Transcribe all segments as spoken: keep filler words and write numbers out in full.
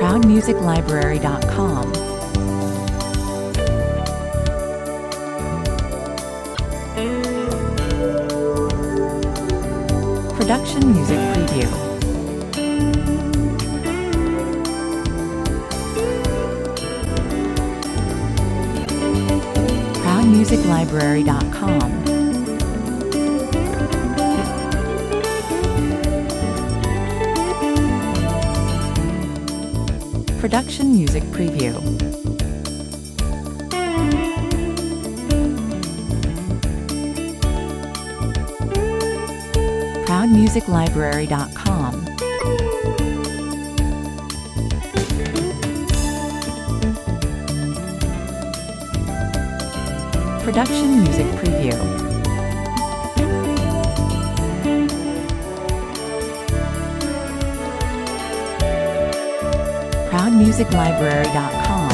proud music library dot com. Production Music Preview. proud music library dot com. Production Music Preview. proud music library dot com. Production Music Preview. proud music library dot com.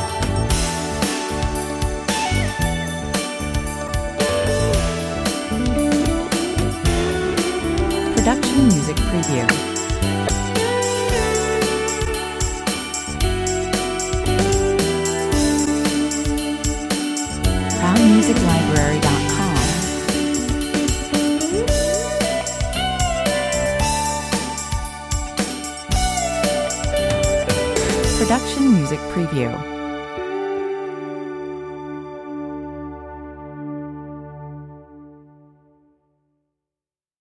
Production Music Preview. proud music library dot com. Production Music Preview.